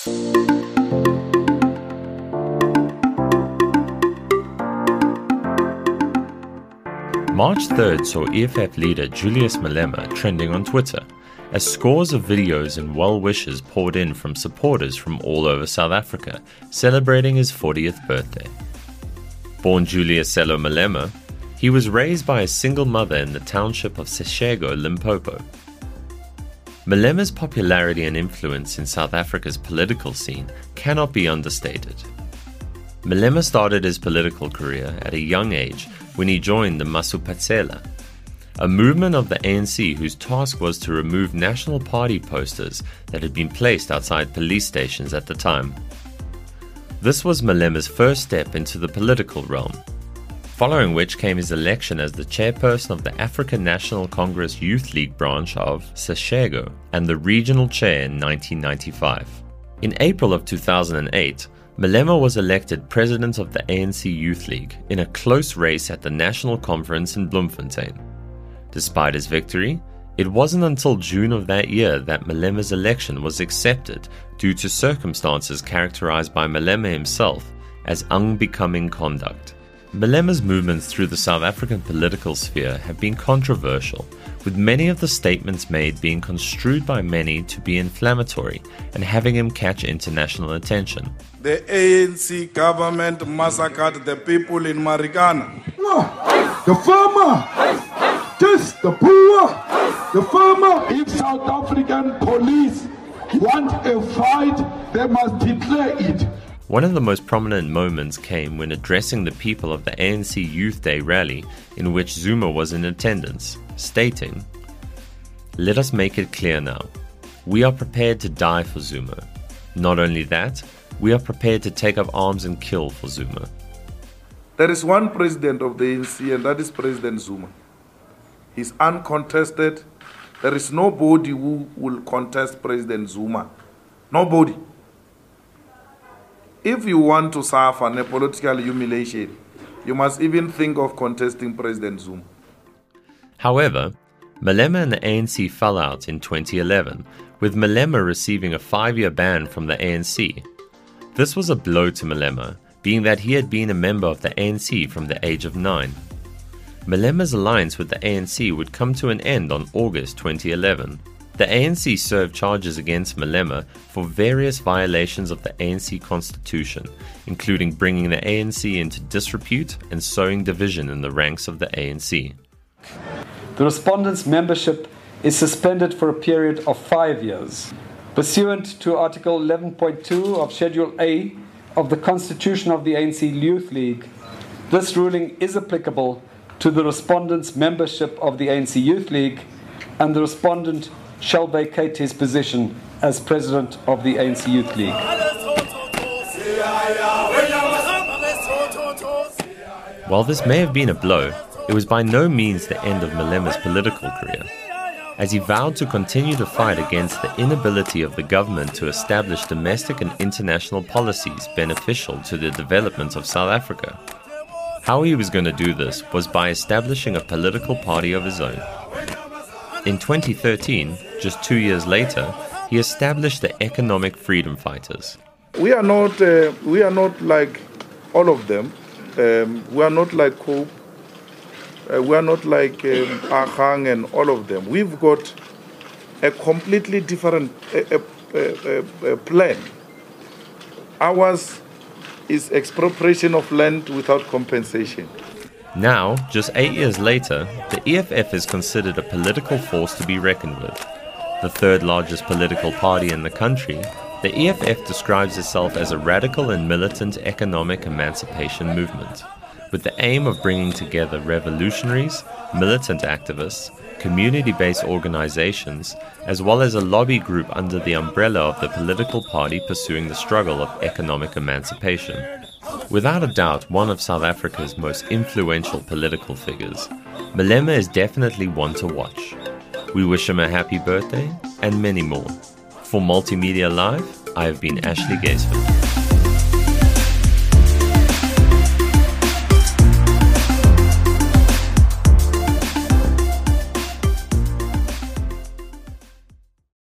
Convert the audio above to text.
March 3rd saw EFF leader Julius Malema trending on Twitter, as scores of videos and well-wishes poured in from supporters from all over South Africa, celebrating his 40th birthday. Born Julius Sello Malema, he was raised by a single mother in the township of Seshego, Limpopo. Malema's popularity and influence in South Africa's political scene cannot be understated. Malema started his political career at a young age when he joined the Masupatsela, a movement of the ANC whose task was to remove National Party posters that had been placed outside police stations at the time. This was Malema's first step into the political realm, following which came his election as the chairperson of the African National Congress Youth League branch of Seshego and the regional chair in 1995. In April of 2008, Malema was elected president of the ANC Youth League in a close race at the National Conference in Bloemfontein. Despite his victory, it wasn't until June of that year that Malema's election was accepted due to circumstances characterized by Malema himself as unbecoming conduct. Malema's movements through the South African political sphere have been controversial, with many of the statements made being construed by many to be inflammatory and having him catch international attention. The ANC government massacred the people in Marikana. The farmer, just the poor, the farmer. If South African police want a fight, they must declare it. One of the most prominent moments came when addressing the people of the ANC Youth Day rally, in which Zuma was in attendance, stating, "Let us make it clear now. We are prepared to die for Zuma. Not only that, we are prepared to take up arms and kill for Zuma." There is one president of the ANC, and that is President Zuma. He's uncontested. There is nobody who will contest President Zuma. Nobody. If you want to suffer a political humiliation, you must even think of contesting President Zuma. However, Malema and the ANC fell out in 2011, with Malema receiving a 5-year ban from the ANC. This was a blow to Malema, being that he had been a member of the ANC from the age of 9. Malema's alliance with the ANC would come to an end on August 2011. The ANC served charges against Malema for various violations of the ANC constitution, including bringing the ANC into disrepute and sowing division in the ranks of the ANC. The respondents' membership is suspended for a period of 5 years. Pursuant to Article 11.2 of Schedule A of the Constitution of the ANC Youth League, this ruling is applicable to the respondent's membership of the ANC Youth League, and the respondent shall vacate his position as president of the ANC Youth League. While this may have been a blow, it was by no means the end of Malema's political career, as he vowed to continue to fight against the inability of the government to establish domestic and international policies beneficial to the development of South Africa. How he was going to do this was by establishing a political party of his own. In 2013, just 2 years later, he established the Economic Freedom Fighters. We are not like all of them. We are not like Cope. We are not like Ahang and all of them. We've got a completely different plan. Ours is expropriation of land without compensation. Now, just 8 years later, the EFF is considered a political force to be reckoned with. The third largest political party in the country, the EFF describes itself as a radical and militant economic emancipation movement, with the aim of bringing together revolutionaries, militant activists, community-based organizations, as well as a lobby group under the umbrella of the political party pursuing the struggle of economic emancipation. Without a doubt, one of South Africa's most influential political figures, Malema is definitely one to watch. We wish him a happy birthday and many more. For Multimedia Live, I have been Ashley Gaisford.